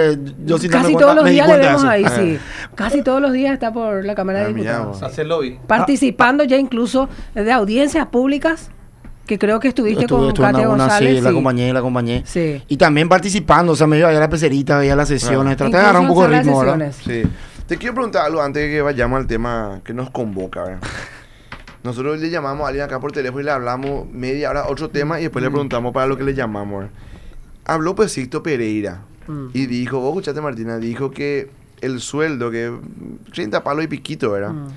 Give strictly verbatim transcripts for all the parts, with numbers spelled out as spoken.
eh, yo sin Casi darme todos cuenta, los me di días le cuenta de vemos eso. ahí, Eh. sí. Casi todos los días está por la Cámara de Ah, mirá, Diputados. vos. Sí. Hace lobby. Participando ya incluso de audiencias públicas, que creo que estuviste Estuve, con estuve en Katia alguna, González. sí, la sí. acompañé, la acompañé. Sí. Y también participando, o sea, me iba a ir a la pecerita, veía las sesiones, traté de agarrar un poco de Incluso en ritmo, salas de ¿verdad? sesiones. Sí. Te quiero preguntar algo antes de que vayamos al tema que nos convoca, ¿verdad? Nosotros le llamamos a alguien acá por teléfono y le hablamos media hora otro tema y después le preguntamos para lo que le llamamos, ¿verdad? Habló pues Sixto Pereira Mm. y dijo, vos escuchaste Martina, dijo que el sueldo, que treinta palos y piquito, ¿verdad? Mm.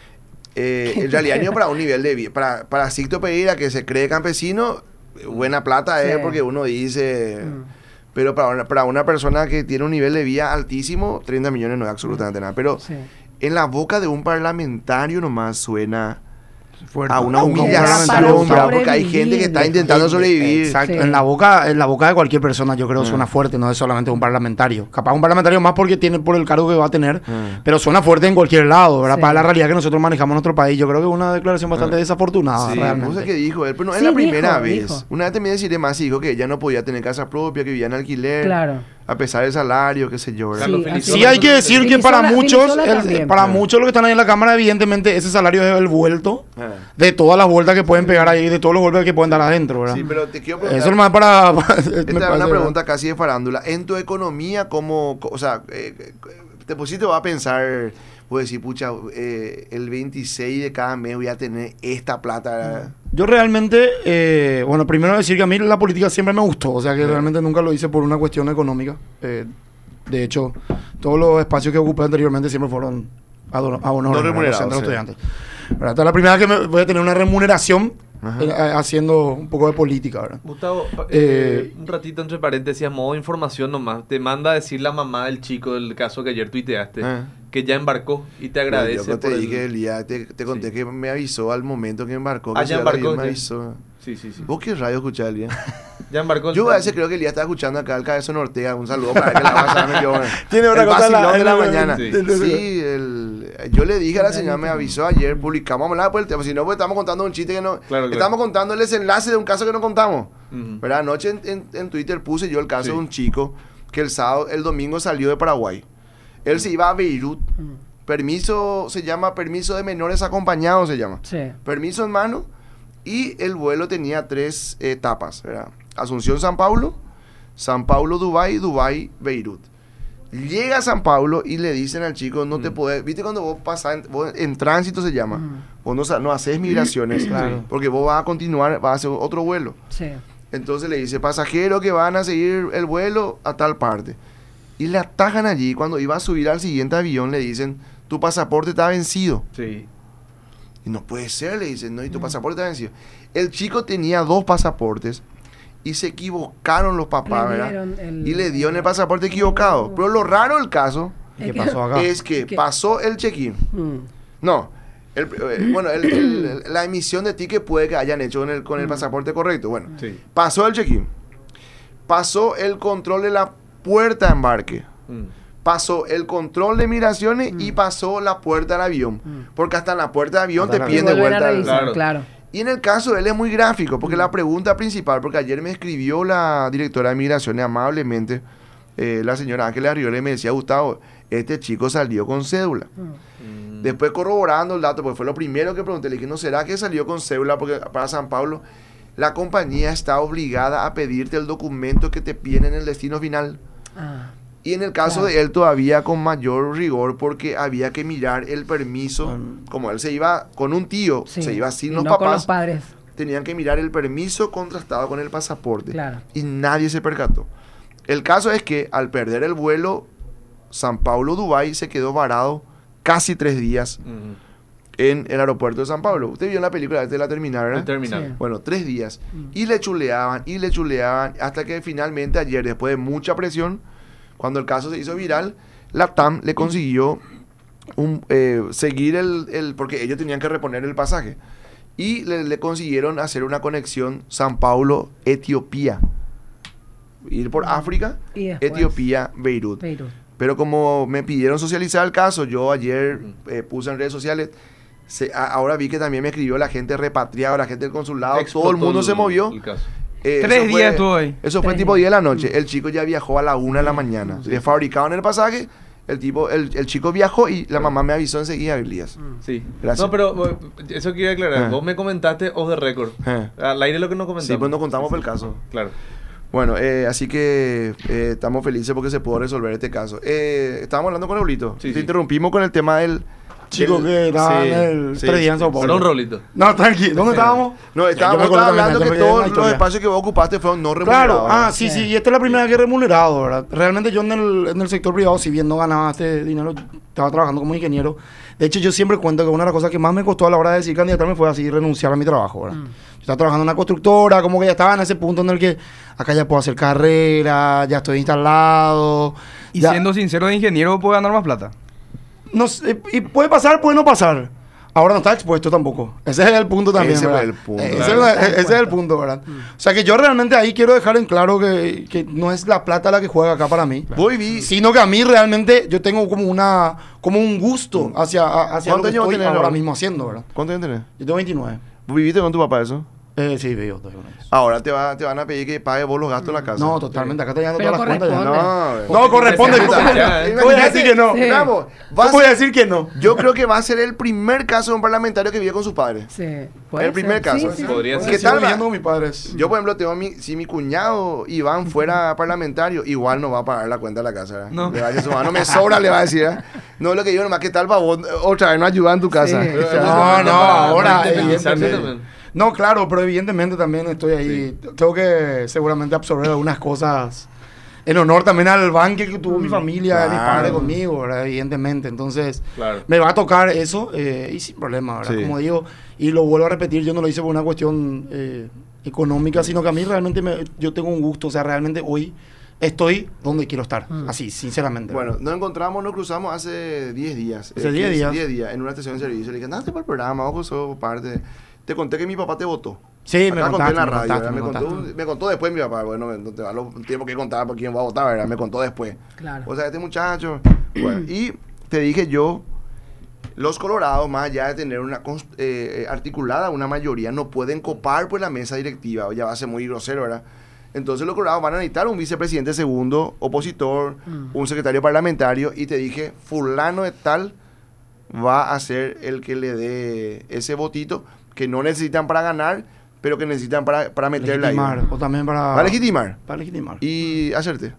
Eh, en realidad no para un nivel de vida. Para, para Sixto Pereira, que se cree campesino, buena plata Sí. es porque uno dice... Mm. Pero para una, para una persona que tiene un nivel de vida altísimo, treinta millones no es absolutamente nada. Pero Sí. en la boca de un parlamentario nomás suena Fuerte. a una A un humillación, parlamentario, ¿verdad? Porque hay sobrevivir. gente que está intentando sobrevivir. Exacto. Sí. En la boca, en la boca de cualquier persona, yo creo que Mm. suena fuerte, no es solamente un parlamentario. Capaz un parlamentario más porque tiene por el cargo que va a tener, Mm. pero suena fuerte en cualquier lado, ¿verdad? Sí. Para la realidad que nosotros manejamos en nuestro país. Yo creo que es una declaración bastante Mm. desafortunada, Sí, realmente. no sé qué dijo él, pero no es Sí, la primera dijo, vez. dijo. Una vez también deciré más y dijo que ella no podía tener casa propia, que vivía en alquiler, Claro. a pesar del salario, qué sé yo. ¿verdad? Carlos Sí, Felizola Sí, hay que decir que Filisola- para muchos, Filisola el- también. para Sí. muchos los que están ahí en la Cámara, evidentemente ese salario es el vuelto Ah. de todas las vueltas que pueden pegar ahí, de todos los golpes que pueden dar adentro, ¿verdad? Sí, pero te quiero preguntar. Eso nomás para... me Esta es parece, una ¿verdad? pregunta casi de farándula. En tu economía, ¿cómo, co- o sea, eh, te pusiste a pensar, puedes decir, pucha, eh, el veintiséis de cada mes voy a tener esta plata? Yo realmente, eh, bueno, primero decir que a mí la política siempre me gustó, o sea que realmente nunca lo hice por una cuestión económica. Eh, de hecho, todos los espacios que ocupé anteriormente siempre fueron a, do- a honor No de los remunerados, centros sí. estudiantes. ¿Verdad? Esta es la primera vez que me voy a tener una remuneración Ajá. eh, haciendo un poco de política, ¿verdad? Gustavo, pa- Eh, eh, un ratito entre paréntesis, a modo de información nomás, te manda a decir la mamá del chico del caso que ayer tuiteaste, Ah. que ya embarcó y te agradece. Yo te por el- dije el día, te, te conté Sí. que me avisó al momento que embarcó. Que Ah, ya se iba a embarcó, ir, me ya. avisó. Sí, sí, sí. ¿Vos qué radio escuchás el día? Ya embarcó. Yo a veces creo que el día estaba escuchando acá al Cabezón Ortega. Un saludo para que la vas a ver. Yo, bueno, Tiene una el cosa en la- vacilón de en la la- mañana. sí. Sí, el, yo le dije a la señora, me avisó ayer, publicamos, vamos a hablar por el tema. Si no, pues estamos contando un chiste que no. Claro, claro. Estamos contando el desenlace de un caso que no contamos. Ujú. ¿Verdad? Anoche en, en- en Twitter puse yo el caso Sí. de un chico que el sábado, el domingo salió de Paraguay. Él se iba a Beirut. Permiso, se llama permiso de menores acompañados, se llama. Sí. Permiso en mano. Y el vuelo tenía tres etapas, ¿verdad? Asunción, San Paulo, San Paulo, Dubái, Dubái, Beirut. Llega a San Paulo y le dicen al chico, no te Mm. puedes, viste cuando vos pasás, en, vos en tránsito se llama, Mm. vos no, sa- no haces migraciones, Claro. porque vos vas a continuar, vas a hacer otro vuelo. Sí. Entonces le dice, pasajero que van a seguir el vuelo a tal parte. Y le atajan allí, cuando iba a subir al siguiente avión le dicen, tu pasaporte está vencido. Sí. Y no puede ser, le dicen, no, y tu pasaporte está vencido. El chico tenía dos pasaportes y se equivocaron los papás, Le ¿verdad? dieron el- Y le dieron el pasaporte equivocado. Pero lo raro del caso ¿Y qué pasó acá? es que ¿Qué? pasó el check-in. Mm. No, el- eh, bueno, el- el- la emisión de ticket puede que hayan hecho con el, con el pasaporte correcto. Bueno, Sí. pasó el check-in. Pasó el control de la puerta de embarque. Mm. Pasó el control de migraciones y pasó la puerta del avión. Mm. Porque hasta en la puerta del avión Hasta te la- piden Y de volver a vuelta. el- revisar, Claro. claro. Y en el caso de él es muy gráfico, porque la pregunta principal, porque ayer me escribió la directora de migraciones amablemente, eh, la señora Ángeles Arriola, y me decía, Gustavo, este chico salió con cédula. Mm. Después corroborando el dato, porque fue lo primero que pregunté, le dije, ¿no será que salió con cédula? Porque para San Pablo, la compañía está obligada a pedirte el documento que te piden en el destino final. Ah. Y en el caso Claro. de él todavía con mayor rigor, porque había que mirar el permiso, Con- como él se iba con un tío, Sí. se iba sin Y los no con papás, los padres. tenían que mirar el permiso contrastado con el pasaporte. Claro. Y nadie se percató. El caso es que al perder el vuelo, San Paulo-Dubái se quedó varado casi tres días Mm. en el aeropuerto de San Pablo. Usted vio en la película de la terminal, ¿verdad? El terminal. Sí. Bueno, tres días. Mm. Y le chuleaban, y le chuleaban, hasta que finalmente ayer, después de mucha presión, cuando el caso se hizo viral, la T A M le consiguió un, eh, seguir el, el... porque ellos tenían que reponer el pasaje. Y le, le consiguieron hacer una conexión San Paulo-Etiopía. Ir por África, Y después, Etiopía-Beirut. Beirut. Pero como me pidieron socializar el caso, yo ayer eh, puse en redes sociales, se- a- ahora vi que también me escribió la gente repatriada, la gente del consulado, todo el Explotó mundo se movió. el caso. Eh, Tres eso días fue- estuvo ahí. Eso fue Tres tipo diez de la Mm. noche. El chico ya viajó a la una de la mañana. Le fabricaron el pasaje, el tipo, el, el chico viajó y la mamá me avisó enseguida, Elías. Sí. Gracias. No, pero eh, eso quiero aclarar. Eh. Vos me comentaste off the record. Eh. Al aire lo que nos comentamos. Sí, pues nos contamos por el caso. Claro. Bueno, eh, así que eh, estamos felices porque se pudo resolver este caso. Eh, estábamos hablando con Raulito. Sí, Te sí. interrumpimos con el tema del... Chico del- que estaba sí, en el sí, tres días en sí, Sao sí. Paulo. Perdón, Raulito. No, tranqui. ¿Dónde estábamos? No, Yo estábamos me acuerdo hablando también, que me quedé en la todos los historia. espacios que vos ocupaste fueron no remunerados. Claro, ah, sí, sí, Sí. y esta es la primera vez que he remunerado, ¿verdad? Realmente yo en el, en el sector privado, si bien no ganaba este dinero, estaba trabajando como ingeniero. De hecho, yo siempre cuento que una de las cosas que más me costó a la hora de decir candidatarme fue así, renunciar a mi trabajo, ¿verdad? Yo estaba trabajando en una constructora, como que ya estaba en ese punto en el que acá ya puedo hacer carrera, ya estoy instalado. Y ya- siendo sincero, de ingeniero puede ganar más plata. No sé, y puede pasar, puede no pasar. Ahora no está expuesto tampoco. Ese es el punto también, Ese ¿verdad? es el punto. Eh, Claro. Ese, es, ese es el punto, ¿verdad? O sea que yo realmente ahí quiero dejar en claro que, que no es la plata la que juega acá para mí. Voy vi... Sino que a mí realmente yo tengo como una como un gusto hacia, a- hacia lo ¿Cuántos que años estoy tenés, ahora Raúl? mismo haciendo, ¿verdad? ¿Cuánto años tenés? Yo tengo veintinueve. ¿Vos viviste con tu papá eso? Eh, sí, vivo todavía con ellos. Ahora te, va, te van a pedir que pagues vos los gastos de la casa. No, totalmente. Acá te llegando Pero todas las cuentas ya. corresponde. No, No, corresponde. Sí, ¿Cómo sí, ya, ¿Cómo voy a decir que no? Sí. Vamos, ¿Cómo va a voy a ser- decir que no? yo creo que va a ser el primer caso de un parlamentario que vive con sus padres. Sí, puede El primer ser. caso. Sí, sí. Podría ¿Qué ser. ¿Qué tal, tal va? viviendo con mis padres? Yo, por ejemplo, tengo mi, si mi cuñado Iván fuera parlamentario, igual no va a pagar la cuenta de la casa. ¿verdad? No. Le va a decir, su mamá, no me sobra, le va a decir. ¿verdad? No, lo que yo nomás, ¿qué tal para vos otra vez no ayudar en tu casa? Sí. O sea, No, no, Para- ahora, para independizarse evidentemente. también. No, claro, pero evidentemente también estoy ahí. Tengo que seguramente absorber algunas cosas en honor también al banque que tuvo mi familia, mis Claro. padres conmigo, ¿verdad? Evidentemente. Entonces, Claro. me va a tocar eso eh, y sin problema, ¿verdad? Sí. Como digo, y lo vuelvo a repetir, yo no lo hice por una cuestión eh, económica, sino que a mí realmente me- yo tengo un gusto, o sea, realmente hoy estoy donde quiero estar, así, sinceramente. Bueno, nos encontramos, nos cruzamos hace diez días. Hace eh, diez quince, días. diez días en una estación de servicio. Le dije, andate para el programa, vos sos parte. Te conté que mi papá te votó. Sí, me Acá conté contaste, en la me radio, contaste, ¿verdad? me me, contó, contaste. un- me contó después mi papá. Bueno, no te da lo- tiempo que contar por quién va a votar, ¿verdad? Me contó después. Claro. O sea, este muchacho. Bueno, y te dije yo, los colorados, más allá de tener una cons- eh, articulada una mayoría, no pueden copar por la mesa directiva. Ya va a ser muy grosero, ¿verdad? Entonces los colorados van a necesitar un vicepresidente segundo, opositor, un secretario parlamentario, y te dije, fulano de tal va a ser el que le dé ese votito que no necesitan para ganar, pero que necesitan para, para meterle ahí. Legitimar, o también para... Para legitimar. Para legitimar. Y hacerte.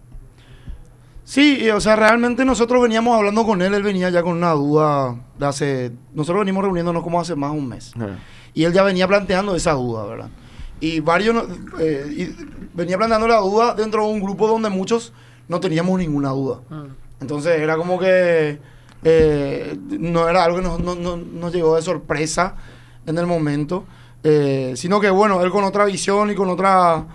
Sí, y, o sea, realmente nosotros veníamos hablando con él, él venía ya con una duda de hace... Nosotros venimos reuniéndonos como hace más de un mes. Y él ya venía planteando esa duda, ¿verdad? Y varios... no- eh, y venía planteando la duda dentro de un grupo donde muchos no teníamos ninguna duda. Entonces era como que... eh, no era algo que nos, no- no- nos llegó de sorpresa en el momento. eh, sino que, bueno, él con otra visión y con otra...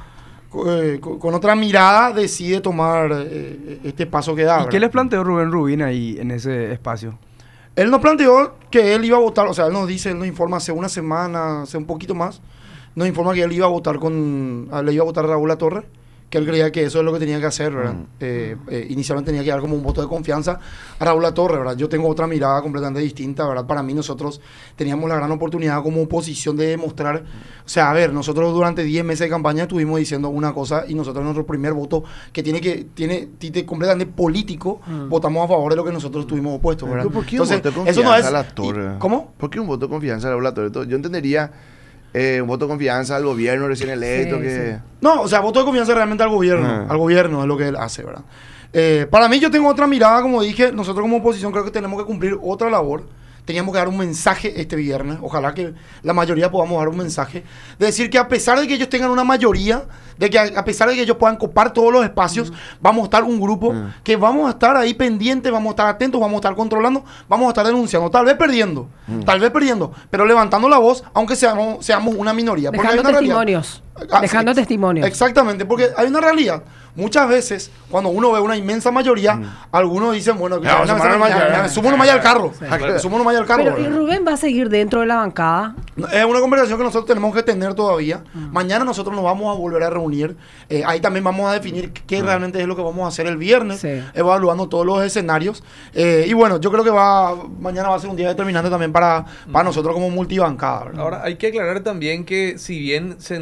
eh, con, con otra mirada decide tomar eh, este paso que da. ¿Y qué ¿verdad? les planteó Rubén Rubín ahí en ese espacio? Él nos planteó que él iba a votar, o sea, él nos dice, él nos informa hace una semana, hace un poquito más, nos informa que él iba a votar con, a- le iba a votar a Raúl Latorre, que él creía que eso es lo que tenía que hacer, ¿verdad? Mm. Eh, eh, inicialmente tenía que dar como un voto de confianza a Raúl Latorre, ¿verdad? Yo tengo otra mirada completamente distinta, ¿verdad? Para mí nosotros teníamos la gran oportunidad como oposición de demostrar, o sea, a ver, nosotros durante diez meses de campaña estuvimos diciendo una cosa y nosotros nuestro primer voto, que tiene que, tiene tinte completamente político, votamos a favor de lo que nosotros estuvimos opuestos, ¿verdad? ¿Pero ¿Por qué un voto de eso confianza no es... a la y- torre? ¿Cómo? ¿Por qué un voto de confianza a la torre? Yo entendería eh, un voto de confianza al gobierno recién electo. Sí, que... sí. No, o sea, voto de confianza realmente al gobierno. Ah. Al gobierno es lo que él hace, ¿verdad? Eh, para mí yo tengo otra mirada, como dije, nosotros como oposición creo que tenemos que cumplir otra labor. Teníamos que dar un mensaje este viernes, ojalá que la mayoría podamos dar un mensaje, de decir que a pesar de que ellos tengan una mayoría, de que a, a pesar de que ellos puedan copar todos los espacios, vamos a estar un grupo Mm. que vamos a estar ahí pendientes, vamos a estar atentos, vamos a estar controlando, vamos a estar denunciando, tal vez perdiendo, Mm. tal vez perdiendo, pero levantando la voz, aunque seamos, seamos una minoría. Porque hay Dejando una realidad. testimonios. Ah, Dejando sí, testimonios. Exactamente, porque hay una realidad. Muchas veces, cuando uno ve una inmensa mayoría, algunos dicen, bueno, que Ya, ya, sumar nomás ya, ya. sumo nomás ya al carro. Sí. Sumo nomás ya al carro. Pero ¿y ¿verdad? Rubén va a seguir dentro de la bancada? Es una conversación que nosotros tenemos que tener todavía. Mañana nosotros nos vamos a volver a reunir. Eh, ahí también vamos a definir qué realmente es lo que vamos a hacer el viernes, Sí. evaluando todos los escenarios. Eh, y bueno, yo creo que va mañana va a ser un día determinante también para, para nosotros como multibancada, ¿verdad? Ahora, hay que aclarar también que si bien se entró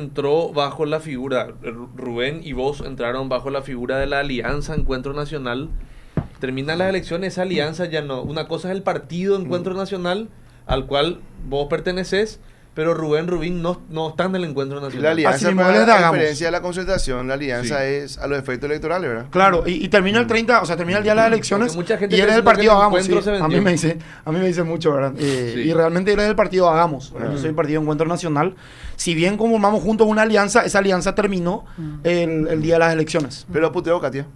entró bajo la figura, Ru- Rubén y vos entraron bajo la figura de la Alianza Encuentro Nacional. Terminan las elecciones, esa alianza ya no. Una cosa es el partido Encuentro Nacional, al cual vos perteneces, pero Rubén, Rubín no, no están en el Encuentro Y la Nacional. alianza, Así mismo, para él es de la Hagamos. diferencia de la concertación, la alianza Sí. es a los efectos electorales, ¿verdad? Claro, y, y termina el treinta, o sea, termina el día de las elecciones. Porque mucha gente Y él es pensó del que partido el Hagamos. encuentro Sí, se a mí vendió. me dice, a mí me dice mucho, ¿verdad? Eh, Sí. Y realmente él es del partido Hagamos. ¿verdad? Yo soy del partido Encuentro Nacional. Si bien conformamos juntos una alianza, esa alianza terminó el, el día de las elecciones. Pero puteo, Katia.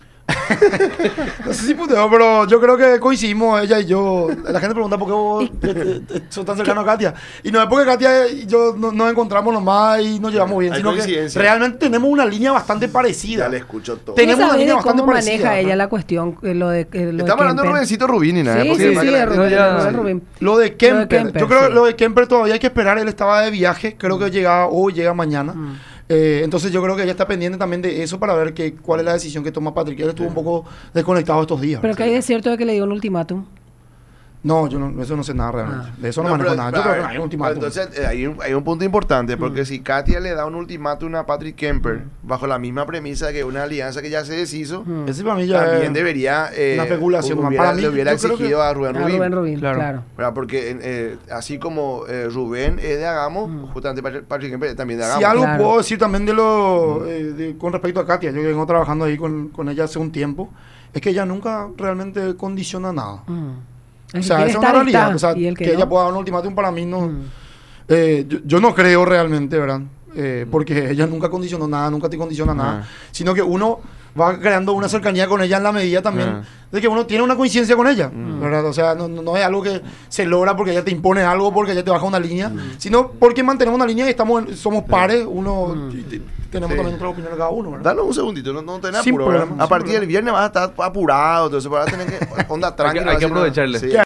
No sé si puteo, pero yo creo que coincidimos ella y yo. La gente pregunta por qué vos eh, eh, eh, sos tan cercano a Katia. Y no es porque Katia y yo no- nos encontramos nomás y nos llevamos bien, Hay sino que coincidencia. realmente tenemos una línea bastante parecida. Ya le escucho todo. Tenemos ¿Qué una sabés línea de bastante cómo parecida, maneja ¿no? ella la cuestión, eh, lo de, eh, lo de Estamos hablando de Kemper? Rubensito Rubini, ¿no? Sí, Porque sí, más sí, que la- de Rubén, ya- Rubén Rubín. Lo de Kemper, Kemper, yo creo que sí. lo de Kemper todavía hay que esperar. Él estaba de viaje, creo que llegaba hoy, llega mañana. Eh, entonces yo creo que ella está pendiente también de eso para ver que, cuál es la decisión que toma Patrick. Él estuvo un poco desconectado estos días. Pero que hay de cierto de que le dio un ultimátum. No, yo no, eso no sé nada realmente. Ah. De eso no, No, manejo pero, nada. Yo a creo que ver, no hay un ultimátum. Entonces, eh, hay, un, hay un punto importante, porque si Katia le da un ultimátum a Patrick Kemper, bajo la misma premisa que una alianza que ya se deshizo, Mm. Ese para mí ya también es debería, eh, una especulación. hubiera, Para mí, le hubiera yo creo exigido que- a Rubén A Rubín. Rubén Rubín, Claro. claro. ¿Verdad? Porque eh, así como eh, Rubén es de Hagamos, justamente Patrick Patrick Kemper es también de Hagamos. Si algo Claro. puedo decir también de lo eh, de- con respecto a Katia, yo que vengo trabajando ahí con, con ella hace un tiempo, es que ella nunca realmente condiciona nada. Mm. O El que sea, quiere esa es una estar, realidad. está, O sea, y el que, que no. ella pueda dar un ultimátum para mí no. Mm. eh, yo, yo no creo realmente, ¿verdad? Eh, porque ella nunca condicionó nada, nunca te condiciona nada. Ah. Sino que uno va creando una cercanía con ella en la medida también Ah. de que uno tiene una coincidencia con ella, ¿verdad? O sea, no, no- no es algo que se logra porque ella te impone algo, porque ella te baja una línea, sino porque mantenemos una línea y estamos en- somos pares, uno y te- tenemos Sí. también nuestra opinión de cada uno, ¿verdad? Danos un segundito, no, no tenés Sin apuro, ¿verdad? problema, A sin partir del problema. viernes vas a estar apurado, entonces vas a tener que onda Hay que, tranquilo. hay que aprovecharle. Sí.